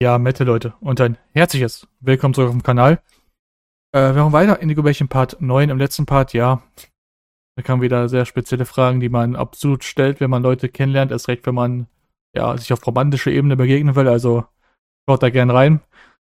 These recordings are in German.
Ja, Mette, Leute. Und ein herzliches Willkommen zurück auf dem Kanal. Wir machen weiter in Indigo Part 9. Im letzten Part, ja, da kamen wieder sehr spezielle Fragen, die man absolut stellt, wenn man Leute kennenlernt. Erst recht, wenn man ja, sich auf romantischer Ebene begegnen will. Also schaut da gern rein.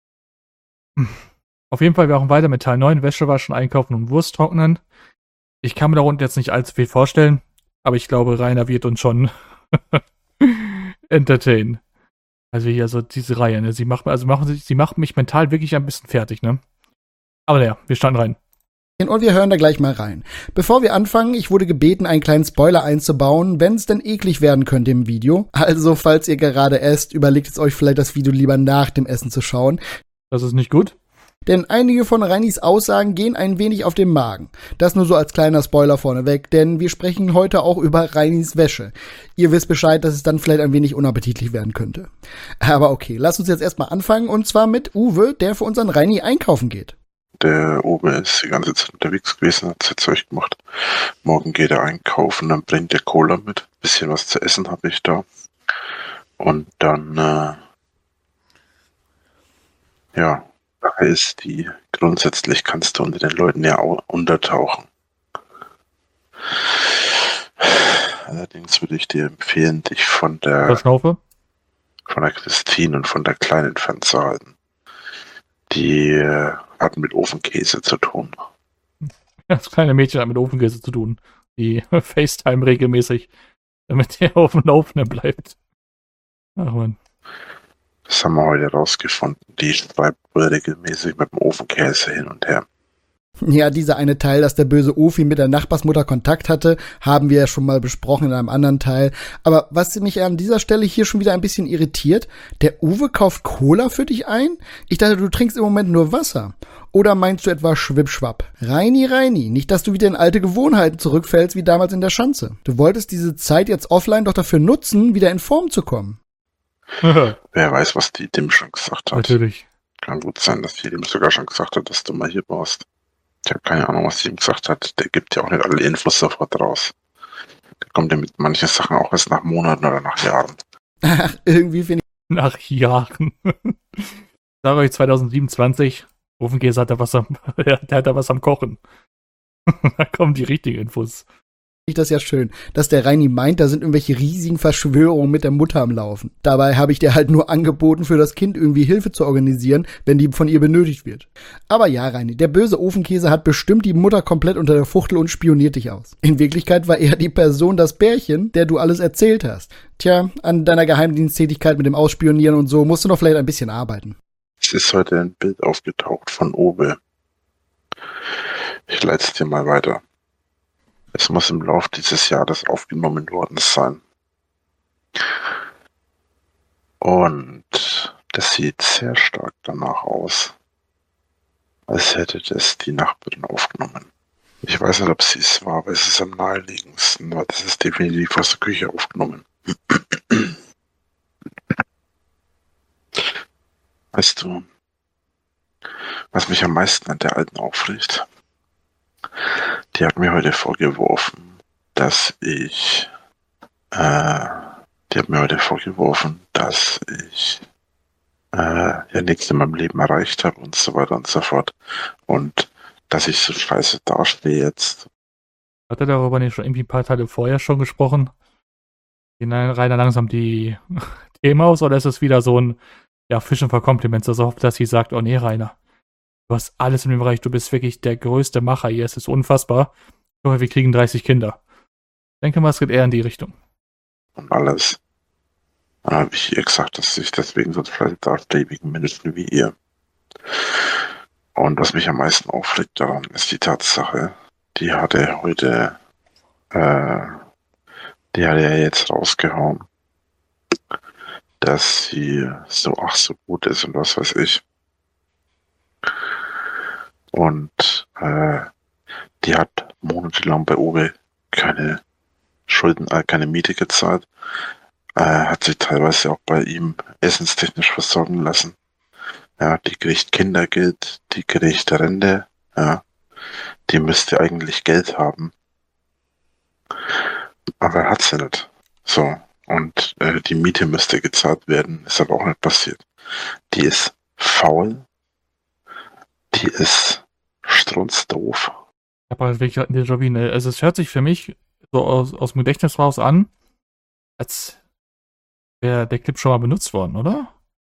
Auf jeden Fall, wir machen weiter mit Teil 9. Wäsche waschen, einkaufen und Wurst trocknen. Ich kann mir darunter jetzt nicht allzu viel vorstellen, aber ich glaube, Rainer wird uns schon entertainen. Also hier so diese Reihe, ne? Sie macht mich mental wirklich ein bisschen fertig, ne? Aber naja, wir starten rein. Und wir hören da gleich mal rein. Bevor wir anfangen, ich wurde gebeten, einen kleinen Spoiler einzubauen, wenn es denn eklig werden könnte im Video. Also, falls ihr gerade esst, überlegt es euch vielleicht, das Video lieber nach dem Essen zu schauen. Das ist nicht gut. Denn einige von Reinis Aussagen gehen ein wenig auf den Magen. Das nur so als kleiner Spoiler vorneweg, denn wir sprechen heute auch über Reinis Wäsche. Ihr wisst Bescheid, dass es dann vielleicht ein wenig unappetitlich werden könnte. Aber okay, lasst uns jetzt erstmal anfangen, und zwar mit Uwe, der für unseren Reini einkaufen geht. Der Uwe ist die ganze Zeit unterwegs gewesen, hat sein Zeug gemacht. Morgen geht er einkaufen, dann bringt er Cola mit. Bisschen was zu essen habe ich da. Und dann, Sache ist die, grundsätzlich kannst du unter den Leuten ja auch untertauchen. Allerdings würde ich dir empfehlen, dich von der Christine und von der Kleinen fernzuhalten. Die hat mit Ofenkäse zu tun. Das kleine Mädchen hat mit Ofenkäse zu tun. Die FaceTime regelmäßig, damit der auf dem Laufenden bleibt. Ach man. Das haben wir heute rausgefunden. Die schreibt wohl regelmäßig mit dem Ofenkäse hin und her. Ja, dieser eine Teil, dass der böse Ofi mit der Nachbarsmutter Kontakt hatte, haben wir ja schon mal besprochen in einem anderen Teil. Aber was mich an dieser Stelle hier schon wieder ein bisschen irritiert, der Uwe kauft Cola für dich ein? Ich dachte, du trinkst im Moment nur Wasser. Oder meinst du etwa Schwippschwapp? Reini, nicht, dass du wieder in alte Gewohnheiten zurückfällst wie damals in der Schanze. Du wolltest diese Zeit jetzt offline doch dafür nutzen, wieder in Form zu kommen. Wer weiß, was die dem schon gesagt hat. Natürlich. Kann gut sein, dass die dem sogar schon gesagt hat, dass du mal hier warst. Ich habe keine Ahnung, was die ihm gesagt hat. Der gibt ja auch nicht alle Infos sofort raus. Der kommt ja mit manchen Sachen auch erst nach Monaten oder nach Jahren. Ach, irgendwie finde ich... Nach Jahren. Sag euch 2027, Ofenkäse hat da was der hat da was am Kochen. Da kommen die richtigen Infos. Das ja schön, dass der Reini meint, da sind irgendwelche riesigen Verschwörungen mit der Mutter am Laufen. Dabei habe ich dir halt nur angeboten, für das Kind irgendwie Hilfe zu organisieren, wenn die von ihr benötigt wird. Aber ja, Reini, der böse Ofenkäse hat bestimmt die Mutter komplett unter der Fuchtel und spioniert dich aus. In Wirklichkeit war er die Person, das Bärchen, der du alles erzählt hast. Tja, an deiner Geheimdiensttätigkeit mit dem Ausspionieren und so musst du noch vielleicht ein bisschen arbeiten. Es ist heute ein Bild aufgetaucht von Uwe. Ich leite es dir mal weiter. Es muss im Laufe dieses Jahres aufgenommen worden sein. Und das sieht sehr stark danach aus, als hätte das die Nachbarin aufgenommen. Ich weiß nicht, ob sie es war, aber es ist am naheliegendsten, weil das ist definitiv aus der Küche aufgenommen. Weißt du, was mich am meisten an der Alten aufregt? Die hat mir heute vorgeworfen, dass ich ja nichts in meinem Leben erreicht habe und so weiter und so fort. Und dass ich so scheiße dastehe jetzt. Hat er darüber nicht schon irgendwie ein paar Tage vorher schon gesprochen? Gehen Rainer langsam die Themen aus, oder ist es wieder so ein Fischen for Compliments, also dass sie sagt, oh nee, Rainer, du hast alles in dem Bereich, du bist wirklich der größte Macher hier, es ist unfassbar. Aber wir kriegen 30 Kinder. Ich denke mal, es geht eher in die Richtung. Und alles. Dann habe ich ihr gesagt, dass ich deswegen so fleißig dastehe, wegen Menschen wie ihr. Und was mich am meisten aufregt daran, ist die Tatsache, die hat er jetzt rausgehauen, dass sie so gut ist und was weiß ich. Und die hat monatelang bei Uwe keine Miete gezahlt, hat sich teilweise auch bei ihm essenstechnisch versorgen lassen. Ja, die kriegt Kindergeld, die kriegt Rente, ja, die müsste eigentlich Geld haben. Aber hat sie nicht. So, und die Miete müsste gezahlt werden, ist aber auch nicht passiert. Die ist faul. Die ist strunzdoof. Ich habe halt wirklich ein Déjà-vu, ne? Also es hört sich für mich so aus dem Gedächtnis raus an, als wäre der Clip schon mal benutzt worden, oder?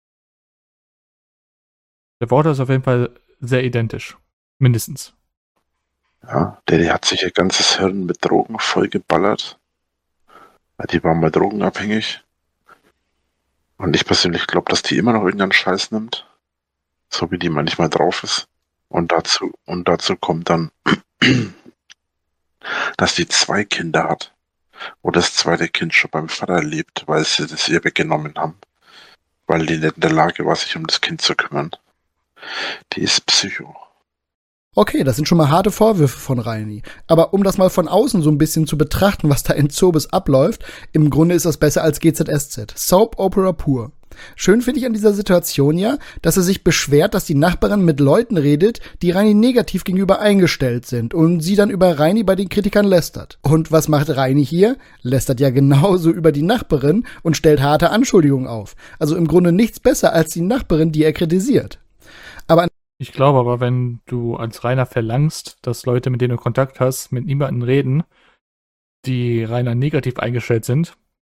Der Wort ist auf jeden Fall sehr identisch. Mindestens. Ja, der hat sich ihr ganzes Hirn mit Drogen vollgeballert. Die war mal drogenabhängig. Und ich persönlich glaube, dass die immer noch irgendeinen Scheiß nimmt. So wie die manchmal drauf ist. Und dazu kommt dann, dass die 2 Kinder hat. Wo das zweite Kind schon beim Vater lebt, weil sie das ihr weggenommen haben. Weil die nicht in der Lage war, sich um das Kind zu kümmern. Die ist Psycho. Okay, das sind schon mal harte Vorwürfe von Reini. Aber um das mal von außen so ein bisschen zu betrachten, was da in Zobes abläuft, im Grunde ist das besser als GZSZ. Soap Opera pur. Schön finde ich an dieser Situation ja, dass er sich beschwert, dass die Nachbarin mit Leuten redet, die Reini negativ gegenüber eingestellt sind und sie dann über Reini bei den Kritikern lästert. Und was macht Reini hier? Lästert ja genauso über die Nachbarin und stellt harte Anschuldigungen auf. Also im Grunde nichts besser als die Nachbarin, die er kritisiert. Aber ich glaube aber, wenn du als Rainer verlangst, dass Leute, mit denen du Kontakt hast, mit niemandem reden, die Rainer negativ eingestellt sind,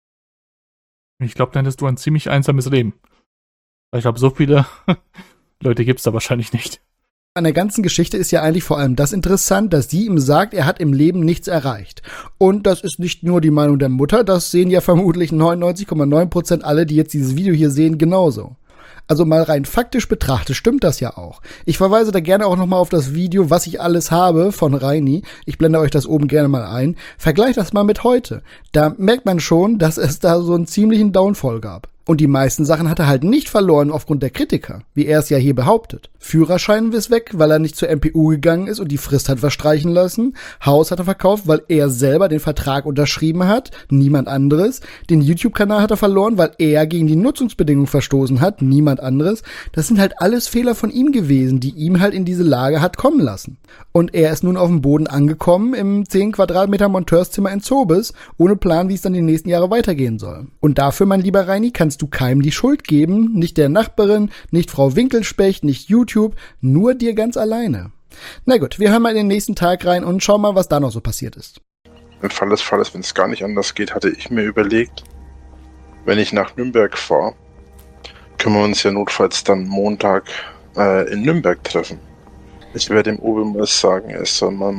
ich glaube, dann hättest du ein ziemlich einsames Leben. Weil ich glaube, so viele Leute gibt es da wahrscheinlich nicht. An der ganzen Geschichte ist ja eigentlich vor allem das interessant, dass sie ihm sagt, er hat im Leben nichts erreicht. Und das ist nicht nur die Meinung der Mutter, das sehen ja vermutlich 99,9% alle, die jetzt dieses Video hier sehen, genauso. Also mal rein faktisch betrachtet stimmt das ja auch. Ich verweise da gerne auch nochmal auf das Video, was ich alles habe von Reini. Ich blende euch das oben gerne mal ein. Vergleicht das mal mit heute. Da merkt man schon, dass es da so einen ziemlichen Downfall gab. Und die meisten Sachen hat er halt nicht verloren aufgrund der Kritiker, wie er es ja hier behauptet. Führerschein ist weg, weil er nicht zur MPU gegangen ist und die Frist hat verstreichen lassen. Haus hat er verkauft, weil er selber den Vertrag unterschrieben hat, niemand anderes. Den YouTube-Kanal hat er verloren, weil er gegen die Nutzungsbedingungen verstoßen hat, niemand anderes. Das sind halt alles Fehler von ihm gewesen, die ihm halt in diese Lage hat kommen lassen. Und er ist nun auf dem Boden angekommen im 10 Quadratmeter Monteurszimmer in Zobes, ohne Plan, wie es dann die nächsten Jahre weitergehen soll. Und dafür, mein lieber Reini, kannst du keinem die Schuld geben, nicht der Nachbarin, nicht Frau Winkelspecht, nicht YouTube, nur dir ganz alleine. Na gut, wir hören mal in den nächsten Tag rein und schauen mal, was da noch so passiert ist. Im Fall des Falles, wenn es gar nicht anders geht, hatte ich mir überlegt, wenn ich nach Nürnberg fahre, können wir uns ja notfalls dann Montag in Nürnberg treffen. Ich werde dem Uwe mal sagen, er soll mal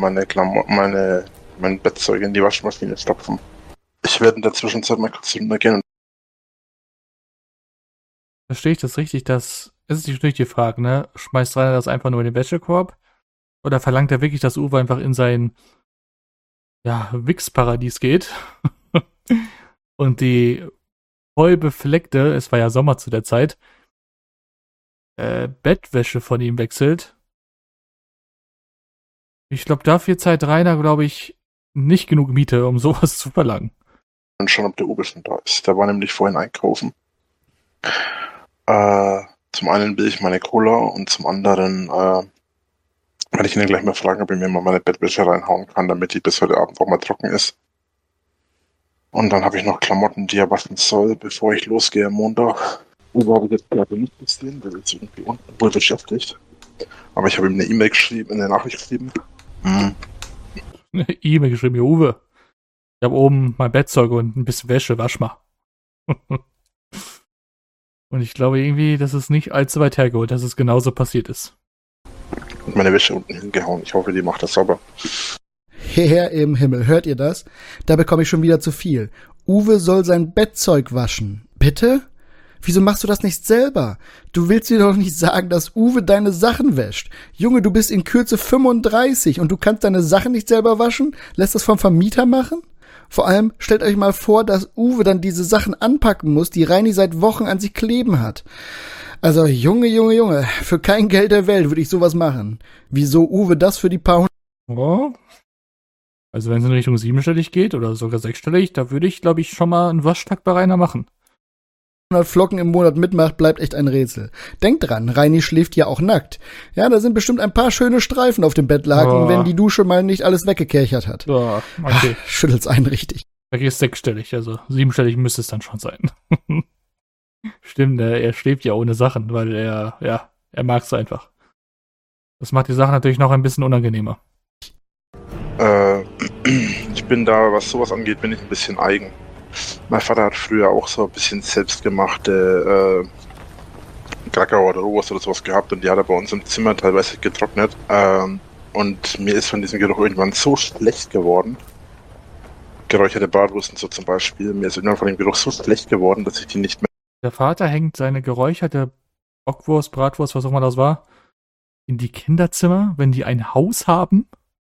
mein Bettzeug in die Waschmaschine stopfen. Ich werde in der Zwischenzeit mal kurz runtergehen. Verstehe ich das richtig? Das ist natürlich die Frage, ne? Schmeißt Rainer das einfach nur in den Wäschekorb? Oder verlangt er wirklich, dass Uwe einfach in sein Wichsparadies geht und die voll befleckte, es war ja Sommer zu der Zeit, Bettwäsche von ihm wechselt? Ich glaube, dafür zahlt Rainer, glaube ich, nicht genug Miete, um sowas zu verlangen. Und schon, ob der Uwe schon da ist. Der war nämlich vorhin einkaufen. Zum einen will ich meine Cola und zum anderen werde ich ihn gleich mal fragen, ob er mir mal meine Bettwäsche reinhauen kann, damit die bis heute Abend auch mal trocken ist. Und dann habe ich noch Klamotten, die er waschen soll, bevor ich losgehe am Montag. Uwe habe ich jetzt gerade nicht gesehen, der ist irgendwie unten wohl beschäftigt. Aber ich habe ihm eine E-Mail geschrieben, eine Nachricht geschrieben. Eine E-Mail geschrieben, ja, Uwe. Ich habe oben mein Bettzeug und ein bisschen Wäsche, wasch mal. Und ich glaube irgendwie, dass es nicht allzu weit hergeholt, dass es genauso passiert ist. Und meine Wäsche unten hingehauen. Ich hoffe, die macht das sauber. Herr im Himmel, hört ihr das? Da bekomme ich schon wieder zu viel. Uwe soll sein Bettzeug waschen. Bitte? Wieso machst du das nicht selber? Du willst dir doch nicht sagen, dass Uwe deine Sachen wäscht. Junge, du bist in Kürze 35 und du kannst deine Sachen nicht selber waschen? Lässt das vom Vermieter machen? Vor allem, stellt euch mal vor, dass Uwe dann diese Sachen anpacken muss, die Reini seit Wochen an sich kleben hat. Also, Junge, für kein Geld der Welt würde ich sowas machen. Wieso Uwe das für die paar Oh. Also wenn es in Richtung 7-stellig geht oder sogar 6-stellig, da würde ich, glaube ich, schon mal einen Waschtag bei Rainer machen. 100 Flocken im Monat mitmacht, bleibt echt ein Rätsel. Denkt dran, Reini schläft ja auch nackt. Ja, da sind bestimmt ein paar schöne Streifen auf dem Bettlaken, wenn die Dusche mal nicht alles weggekerchert hat. Ja, okay. Schüttelt's einen richtig. Da geht es 6-stellig, also 7-stellig müsste es dann schon sein. Stimmt, er schläft ja ohne Sachen, weil er mag es einfach. Das macht die Sache natürlich noch ein bisschen unangenehmer. Ich bin da, was sowas angeht, bin ich ein bisschen eigen. Mein Vater hat früher auch so ein bisschen selbstgemachte Krakauer oder Rohwurst oder sowas gehabt und die hat er bei uns im Zimmer teilweise getrocknet. Und mir ist von diesem Geruch irgendwann so schlecht geworden. Geräucherte Bratwursten so zum Beispiel. Mir ist irgendwann von dem Geruch so schlecht geworden, dass ich die nicht mehr... Der Vater hängt seine geräucherte Bockwurst, Bratwurst, was auch immer das war, in die Kinderzimmer, wenn die ein Haus haben.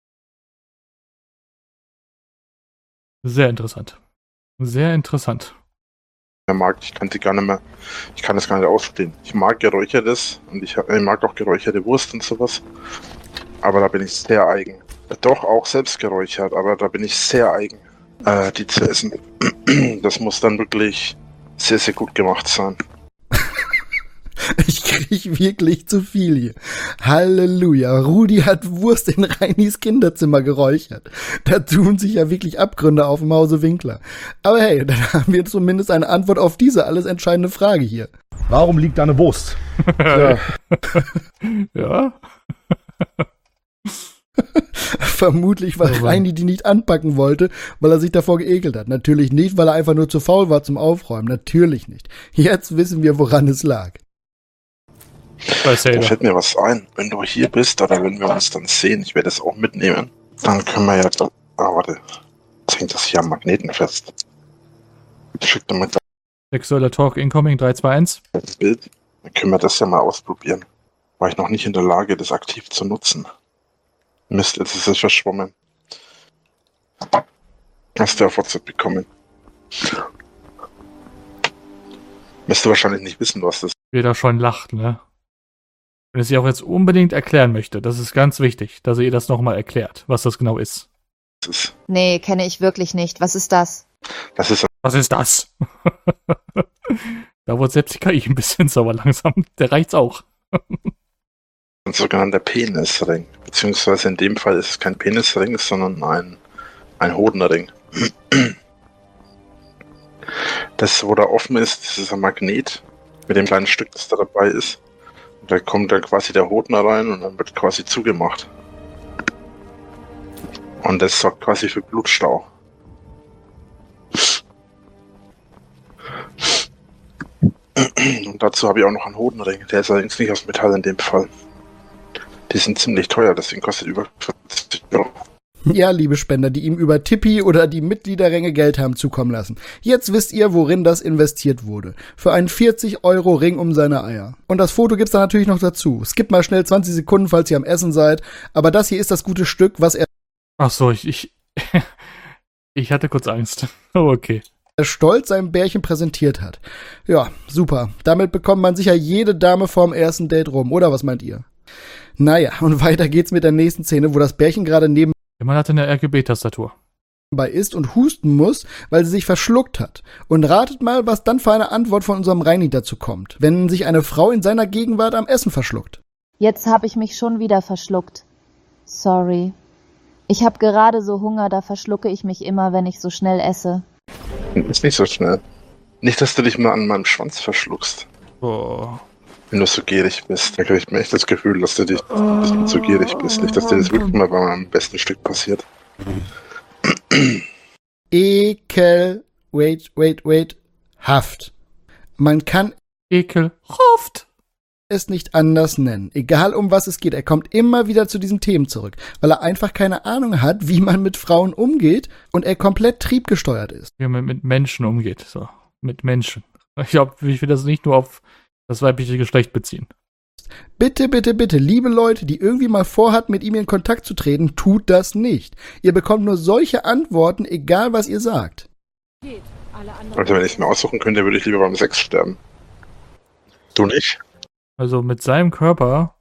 Sehr interessant. Sehr interessant. mag. Ich kann das gar nicht ausstehen. Ich mag Geräuchertes und ich mag auch geräucherte Wurst und sowas. Aber da bin ich sehr eigen. Doch auch selbst geräuchert, aber da bin ich sehr eigen, die zu essen. Das muss dann wirklich sehr, sehr gut gemacht sein. Ich krieg wirklich zu viel hier. Halleluja. Rudi hat Wurst in Reinis Kinderzimmer geräuchert. Da tun sich ja wirklich Abgründe auf im Hause Winkler. Aber hey, dann haben wir zumindest eine Antwort auf diese alles entscheidende Frage hier. Warum liegt da eine Wurst? Ja. Ja. Vermutlich, weil Reini die nicht anpacken wollte, weil er sich davor geekelt hat. Natürlich nicht, weil er einfach nur zu faul war zum Aufräumen. Natürlich nicht. Jetzt wissen wir, woran es lag. Da fällt mir was ein. Wenn du hier bist oder wenn wir uns dann sehen, ich werde es auch mitnehmen, dann können wir ja... warte. Jetzt hängt das hier am Magneten fest. Schick dir mal Sexueller Talk incoming 321. das Bild. Dann können wir das ja mal ausprobieren. War ich noch nicht in der Lage, das aktiv zu nutzen. Mist, jetzt ist es verschwommen. Hast du auf WhatsApp bekommen. Müsste wahrscheinlich nicht wissen, was das ist. Wie er da schon lacht, ne? Und es ihr auch jetzt unbedingt erklären möchte. Das ist ganz wichtig, dass ihr das nochmal erklärt, was das genau ist. Nee, kenne ich wirklich nicht. Was ist das? Das ist Was ist das? Da wurde selbst die KI ein bisschen sauer langsam. Der reicht's auch. ein sogenannter Penisring. Beziehungsweise in dem Fall ist es kein Penisring, sondern ein Hodenring. Das, wo da offen ist, das ist ein Magnet mit dem kleinen Stück, das da dabei ist. Und da kommt dann quasi der Hoden rein und dann wird quasi zugemacht. Und das sorgt quasi für Blutstau. Und dazu habe ich auch noch einen Hodenring. Der ist allerdings nicht aus Metall in dem Fall. Die sind ziemlich teuer, deswegen kostet über 40 Euro. Ja, liebe Spender, die ihm über Tippi oder die Mitgliederränge Geld haben zukommen lassen. Jetzt wisst ihr, worin das investiert wurde. Für einen 40-Euro-Ring um seine Eier. Und das Foto gibt's dann natürlich noch dazu. Skippt mal schnell 20 Sekunden, falls ihr am Essen seid. Aber das hier ist das gute Stück, was er Ach so, ich hatte kurz Angst. Oh, okay. stolz seinem Bärchen präsentiert hat. Ja, super. Damit bekommt man sicher jede Dame vorm ersten Date rum. Oder was meint ihr? Naja, und weiter geht's mit der nächsten Szene, wo das Bärchen gerade nebenbei Der Mann hatte eine RGB-Tastatur. ist und husten muss, weil sie sich verschluckt hat. Und ratet mal, was dann für eine Antwort von unserem Reini dazu kommt, wenn sich eine Frau in seiner Gegenwart am Essen verschluckt. Jetzt habe ich mich schon wieder verschluckt. Sorry. Ich habe gerade so Hunger, da verschlucke ich mich immer, wenn ich so schnell esse. Ist nicht so schnell. Nicht, dass du dich mal an meinem Schwanz verschluckst. Oh. Wenn du so gierig bist, dann kriege ich mir echt das Gefühl, dass du dich ein bisschen zu gierig bist. Nicht, dass dir das wirklich mal bei meinem besten Stück passiert. Haft. Man kann Ekelhaft. es nicht anders nennen. Egal um was es geht, er kommt immer wieder zu diesen Themen zurück, weil er einfach keine Ahnung hat, wie man mit Frauen umgeht und er komplett triebgesteuert ist. Wie man mit Menschen umgeht. So. Mit Menschen. Ich glaube, ich will das nicht nur auf das weibliche Geschlecht beziehen. Bitte, bitte, bitte, liebe Leute, die irgendwie mal vorhat, mit ihm in Kontakt zu treten, tut das nicht. Ihr bekommt nur solche Antworten, egal was ihr sagt. Also wenn ich es mir aussuchen könnte, würde ich lieber beim Sex sterben. Du nicht? Also mit seinem Körper,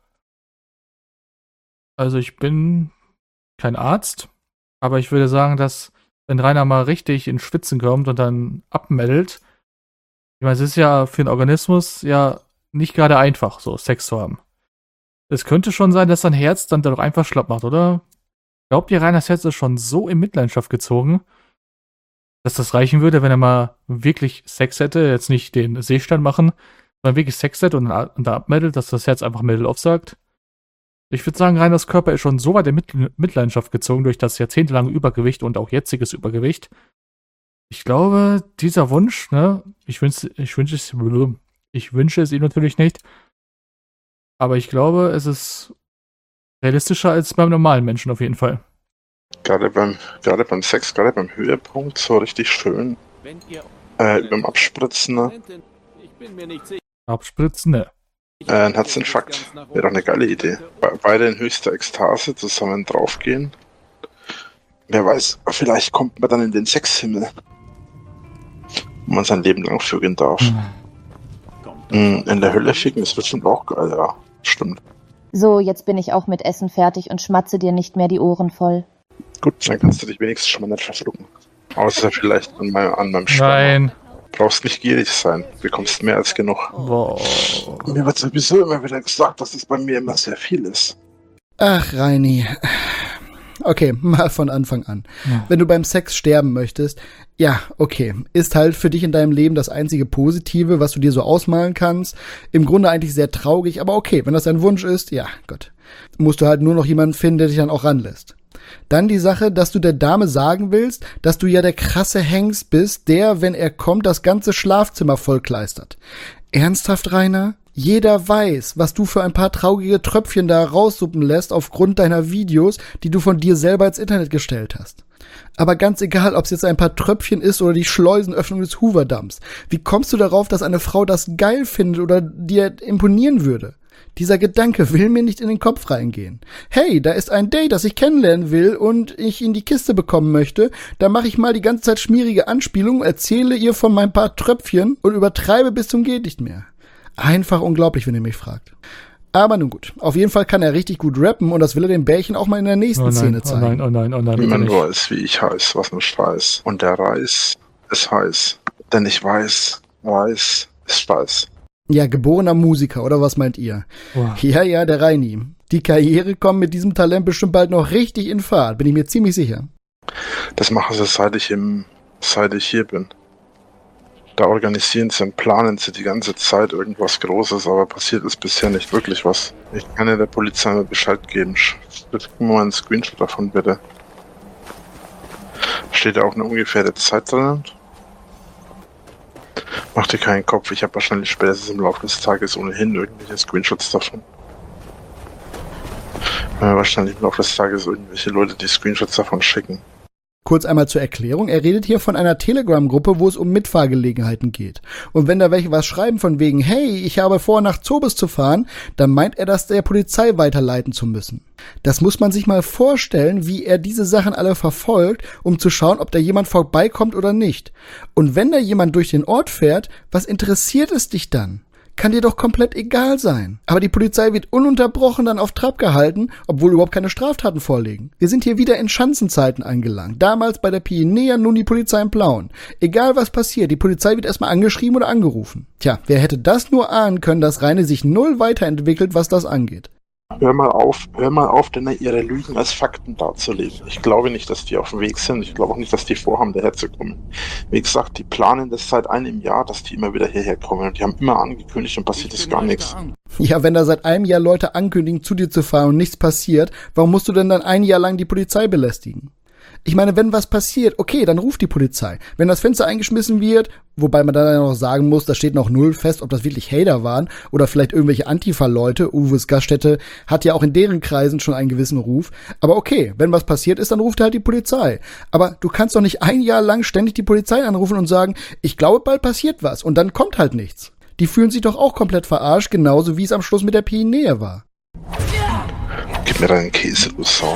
also ich bin kein Arzt, aber ich würde sagen, dass wenn Rainer mal richtig ins Schwitzen kommt und dann abmeddelt, ich meine, es ist ja für den Organismus ja nicht gerade einfach, so Sex zu haben. Es könnte schon sein, dass sein Herz dann doch einfach schlapp macht, oder? Glaubt ihr, Rainers Herz ist schon so in Mitleidenschaft gezogen, dass das reichen würde, wenn er mal wirklich Sex hätte, jetzt nicht den Seestand machen, sondern wirklich Sex hätte und da abmeldet, dass das Herz einfach Mädel aufsagt. Ich würde sagen, Reiners Körper ist schon so weit in Mitleidenschaft gezogen durch das jahrzehntelange Übergewicht und auch jetziges Übergewicht. Ich glaube, dieser Wunsch, ne, ich wünsche es ihm natürlich nicht, aber ich glaube, es ist realistischer als beim normalen Menschen auf jeden Fall. Gerade beim Sex, gerade beim Höhepunkt, so richtig schön. Beim Abspritzen, ne? Abspritzen, ne. Ein Herzinfarkt wäre doch eine geile Idee. Beide in höchster Ekstase zusammen draufgehen. Wer weiß, vielleicht kommt man dann in den Sexhimmel, wo man sein Leben lang vögeln darf. In der Hölle ficken ist bestimmt auch geil, ja. Stimmt. So, jetzt bin ich auch mit Essen fertig und schmatze dir nicht mehr die Ohren voll. Gut, dann kannst du dich wenigstens schon mal nicht verschlucken. Außer vielleicht an meinem Stammer. Nein. Brauchst nicht gierig sein. Bekommst mehr als genug. Boah. Mir wird sowieso immer wieder gesagt, dass das bei mir immer sehr viel ist. Ach, Reini. Okay, mal von Anfang an. Ja. Wenn du beim Sex sterben möchtest, ja, okay, ist halt für dich in deinem Leben das einzige Positive, was du dir so ausmalen kannst. Im Grunde eigentlich sehr traurig, aber okay, wenn das dein Wunsch ist, ja, Gott. Musst du halt nur noch jemanden finden, der dich dann auch ranlässt. Dann die Sache, dass du der Dame sagen willst, dass du ja der krasse Hengst bist, der, wenn er kommt, das ganze Schlafzimmer vollkleistert. Ernsthaft, Rainer? Jeder weiß, was du für ein paar traurige Tröpfchen da raussuppen lässt aufgrund deiner Videos, die du von dir selber ins Internet gestellt hast. Aber ganz egal, ob es jetzt ein paar Tröpfchen ist oder die Schleusenöffnung des Hooverdamms. Wie kommst du darauf, dass eine Frau das geil findet oder dir imponieren würde? Dieser Gedanke will mir nicht in den Kopf reingehen. Hey, da ist ein Date, das ich kennenlernen will und ich in die Kiste bekommen möchte. Da mache ich mal die ganze Zeit schmierige Anspielungen, erzähle ihr von meinen paar Tröpfchen und übertreibe bis zum geht nicht mehr. Einfach unglaublich, wenn ihr mich fragt. Aber nun gut, auf jeden Fall kann er richtig gut rappen und das will er dem Bärchen auch mal in der nächsten Szene zeigen. Oh nein. Niemand weiß, wie ich heiß, was nicht weiß. Und der Reis ist heiß. Denn ich weiß, Reis ist weiß. Ja, geborener Musiker, oder was meint ihr? Wow. Ja, der Reini. Die Karriere kommt mit diesem Talent bestimmt bald noch richtig in Fahrt, bin ich mir ziemlich sicher. Das machen sie, seit ich hier bin. Da organisieren sie und planen sie die ganze Zeit irgendwas Großes, aber passiert ist bisher nicht wirklich was. Ich kann ja der Polizei mal Bescheid geben. Schick mir mal einen Screenshot davon, bitte. Steht da auch eine ungefähre Zeit drin? Mach dir keinen Kopf, ich habe wahrscheinlich spätestens im Laufe des Tages ohnehin irgendwelche Screenshots davon. Wahrscheinlich im Laufe des Tages irgendwelche Leute, die Screenshots davon schicken. Kurz einmal zur Erklärung, er redet hier von einer Telegram-Gruppe, wo es um Mitfahrgelegenheiten geht. Und wenn da welche was schreiben von wegen, hey, ich habe vor, nach Zobis zu fahren, dann meint er das der Polizei weiterleiten zu müssen. Das muss man sich mal vorstellen, wie er diese Sachen alle verfolgt, um zu schauen, ob da jemand vorbeikommt oder nicht. Und wenn da jemand durch den Ort fährt, was interessiert es dich dann? Kann dir doch komplett egal sein. Aber die Polizei wird ununterbrochen dann auf Trab gehalten, obwohl überhaupt keine Straftaten vorliegen. Wir sind hier wieder in Schanzenzeiten angelangt. Damals bei der Pinea, nun die Polizei im Blauen. Egal was passiert, die Polizei wird erstmal angeschrieben oder angerufen. Tja, wer hätte das nur ahnen können, dass Reine sich null weiterentwickelt, was das angeht. Hör mal auf, denn ihre Lügen als Fakten darzulegen. Ich glaube nicht, dass die auf dem Weg sind. Ich glaube auch nicht, dass die vorhaben, daherzukommen. Wie gesagt, die planen das seit einem Jahr, dass die immer wieder hierher kommen. Und die haben immer angekündigt und passiert ist gar nichts. Ja, wenn da seit einem Jahr Leute ankündigen, zu dir zu fahren und nichts passiert, warum musst du denn dann ein Jahr lang die Polizei belästigen? Ich meine, wenn was passiert, okay, dann ruft die Polizei. Wenn das Fenster eingeschmissen wird, wobei man dann ja noch sagen muss, da steht noch null fest, ob das wirklich Hater waren oder vielleicht irgendwelche Antifa-Leute. Uwes Gaststätte hat ja auch in deren Kreisen schon einen gewissen Ruf. Aber okay, wenn was passiert ist, dann ruft halt die Polizei. Aber du kannst doch nicht ein Jahr lang ständig die Polizei anrufen und sagen, ich glaube, bald passiert was. Und dann kommt halt nichts. Die fühlen sich doch auch komplett verarscht, genauso wie es am Schluss mit der Pinea war. Gib mir deinen Käse, du Sau.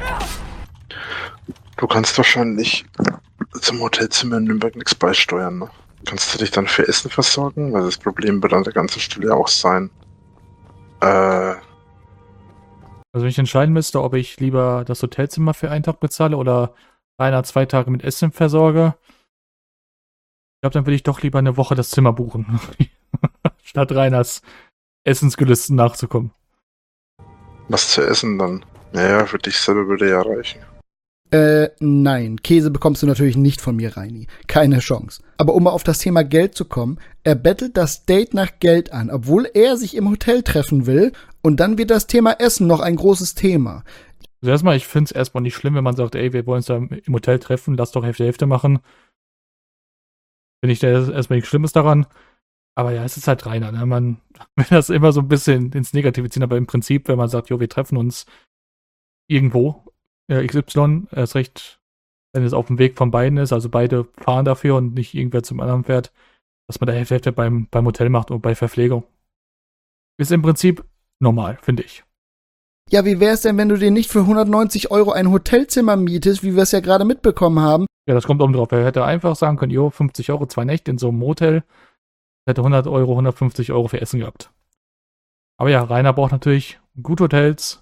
Du kannst wahrscheinlich zum Hotelzimmer in Nürnberg nichts beisteuern, ne? Kannst du dich dann für Essen versorgen? Weil das Problem wird an der ganzen Stelle auch sein. Also wenn ich entscheiden müsste, ob ich lieber das Hotelzimmer für einen Tag bezahle oder 2 Tage mit Essen versorge, ich glaube, dann würde ich doch lieber eine Woche das Zimmer buchen, statt Reiners Essensgelüsten nachzukommen. Was zu essen dann? Naja, für dich selber würde ja reichen. Nein, Käse bekommst du natürlich nicht von mir, Reini. Keine Chance. Aber um mal auf das Thema Geld zu kommen, er bettelt das Date nach Geld an, obwohl er sich im Hotel treffen will, und dann wird das Thema Essen noch ein großes Thema. Also erstmal, ich finde es erstmal nicht schlimm, wenn man sagt, ey, wir wollen uns da im Hotel treffen, lass doch Hälfte machen. Finde ich da erstmal nichts Schlimmes daran. Aber ja, es ist halt Rainer, ne? Man will das immer so ein bisschen ins Negative ziehen, aber im Prinzip, wenn man sagt, jo, wir treffen uns irgendwo, XY, erst recht, wenn es auf dem Weg von beiden ist, also beide fahren dafür und nicht irgendwer zum anderen fährt, dass man da Hälfte beim Hotel macht und bei Verpflegung. Ist im Prinzip normal, finde ich. Ja, wie wär's denn, wenn du dir nicht für 190 € ein Hotelzimmer mietest, wie wir es ja gerade mitbekommen haben? Ja, das kommt oben drauf. Er hätte einfach sagen können, jo, 50 €, 2 Nächte in so einem Motel, hätte 100 €, 150 € für Essen gehabt. Aber ja, Rainer braucht natürlich gute Hotels,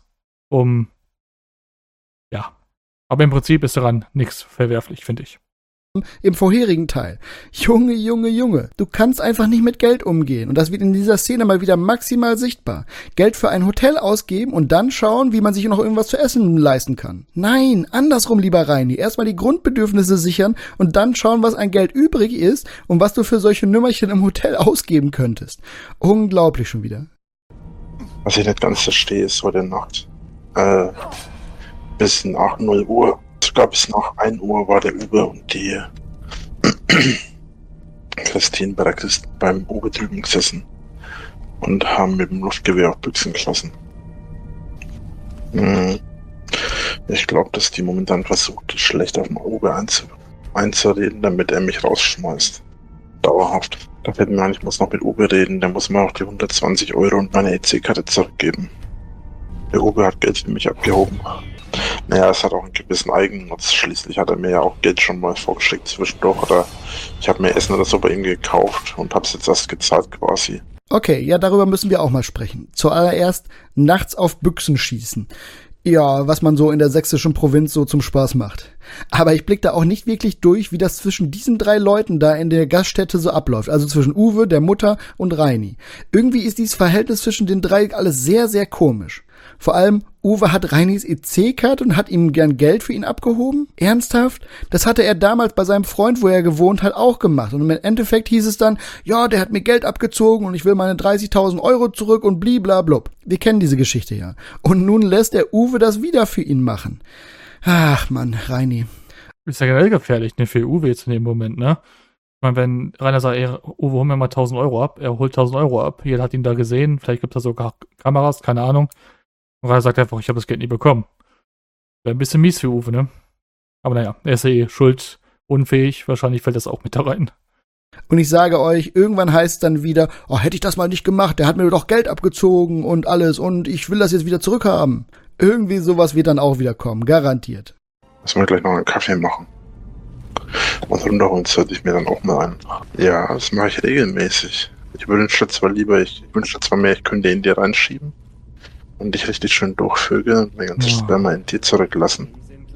aber im Prinzip ist daran nichts verwerflich, finde ich. Im vorherigen Teil. Junge, du kannst einfach nicht mit Geld umgehen. Und das wird in dieser Szene mal wieder maximal sichtbar. Geld für ein Hotel ausgeben und dann schauen, wie man sich noch irgendwas zu essen leisten kann. Nein, andersrum, lieber Reini. Erstmal die Grundbedürfnisse sichern und dann schauen, was an Geld übrig ist und was du für solche Nümmerchen im Hotel ausgeben könntest. Unglaublich schon wieder. Was ich nicht ganz verstehe, ist heute Nacht. Bis nach 0 Uhr, sogar bis nach 1 Uhr war der Uwe und die Christine beim Uwe drüben gesessen und haben mit dem Luftgewehr auf Büchsen geschossen. Ich glaube, dass die momentan versucht, schlecht auf den Uwe einzureden, damit er mich rausschmeißt. Dauerhaft. Da fällt mir ein, ich muss noch mit Uwe reden, der muss mir auch die 120 € und meine EC-Karte zurückgeben. Der Uwe hat Geld für mich abgehoben. Naja, es hat auch einen gewissen Eigennutz. Schließlich hat er mir ja auch Geld schon mal vorgeschickt zwischendurch. Oder ich habe mir Essen oder so bei ihm gekauft und habe es jetzt erst gezahlt quasi. Okay, ja, darüber müssen wir auch mal sprechen. Zuallererst nachts auf Büchsen schießen. Ja, was man so in der sächsischen Provinz so zum Spaß macht. Aber ich blick da auch nicht wirklich durch, wie das zwischen diesen 3 Leuten da in der Gaststätte so abläuft. Also zwischen Uwe, der Mutter und Reini. Irgendwie ist dieses Verhältnis zwischen den 3 alles sehr, sehr komisch. Vor allem, Uwe hat Reinis EC-Karte und hat ihm gern Geld für ihn abgehoben? Ernsthaft? Das hatte er damals bei seinem Freund, wo er gewohnt hat, auch gemacht. Und im Endeffekt hieß es dann, ja, der hat mir Geld abgezogen und ich will meine 30.000 € zurück und bliblablub. Wir kennen diese Geschichte ja. Und nun lässt der Uwe das wieder für ihn machen. Ach Mann, Reini. Ist ja generell gefährlich, ne, für Uwe jetzt in dem Moment, ne? Ich meine, wenn Rainer sagt, ey, Uwe, hol mir mal 1.000 € ab, er holt 1.000 € ab, jeder hat ihn da gesehen, vielleicht gibt es da sogar Kameras, keine Ahnung. Und Rainer sagt einfach, ich habe das Geld nie bekommen. Wäre ein bisschen mies für Uwe, ne? Aber naja, er ist eh schuldunfähig, wahrscheinlich fällt das auch mit da rein. Und ich sage euch, irgendwann heißt es dann wieder, oh, hätte ich das mal nicht gemacht, der hat mir doch Geld abgezogen und alles und ich will das jetzt wieder zurückhaben. Irgendwie sowas wird dann auch wieder kommen, garantiert. Müssen wir gleich noch einen Kaffee machen. Und runterholen sollte ich mir dann auch mal ein. Ja, das mache ich regelmäßig. Ich wünschte zwar mehr, ich könnte ihn dir reinschieben und dich richtig schön durchvögeln und mein ganzes Sperma in dir zurücklassen.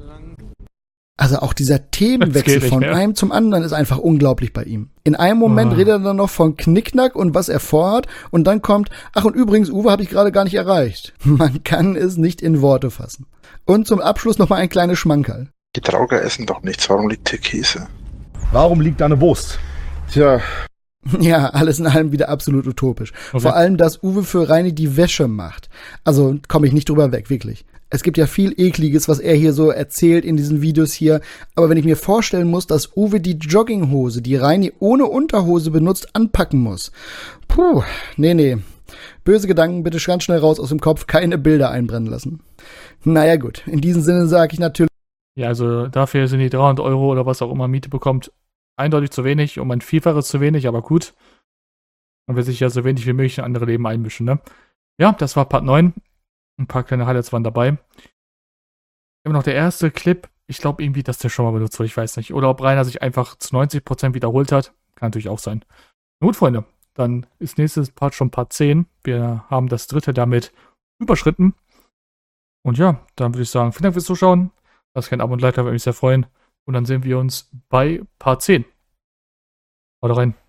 Also auch dieser Themenwechsel von einem zum anderen ist einfach unglaublich bei ihm. In einem Moment redet er dann noch von Knickknack und was er vorhat und dann kommt, ach und übrigens, Uwe habe ich gerade gar nicht erreicht. Man kann es nicht in Worte fassen. Und zum Abschluss noch mal ein kleines Schmankerl. Die Trauger essen doch nichts, warum liegt hier Käse? Warum liegt da eine Wurst? Tja. Ja, alles in allem wieder absolut utopisch. Okay. Vor allem, dass Uwe für Reini die Wäsche macht. Also komme ich nicht drüber weg, wirklich. Es gibt ja viel Ekliges, was er hier so erzählt in diesen Videos hier. Aber wenn ich mir vorstellen muss, dass Uwe die Jogginghose, die Reini ohne Unterhose benutzt, anpacken muss. Puh, nee. Böse Gedanken bitte ganz schnell raus aus dem Kopf, keine Bilder einbrennen lassen. Naja gut, in diesem Sinne sage ich natürlich. Ja, also dafür sind die 300 € oder was auch immer Miete bekommt, eindeutig zu wenig, um ein Vielfaches zu wenig, aber gut. Man will sich ja so wenig wie möglich in andere Leben einmischen, ne? Ja, das war Part 9. Ein paar kleine Highlights waren dabei. Immer noch der erste Clip. Ich glaube irgendwie, dass der schon mal benutzt wurde, ich weiß nicht. Oder ob Rainer sich einfach zu 90% wiederholt hat. Kann natürlich auch sein. Gut, Freunde, dann ist nächstes Part schon Part 10. Wir haben das 3. damit überschritten. Und ja, dann würde ich sagen, vielen Dank fürs Zuschauen. Lasst gerne ein Abo und Like, da würde mich sehr freuen. Und dann sehen wir uns bei Part 10. Haut rein.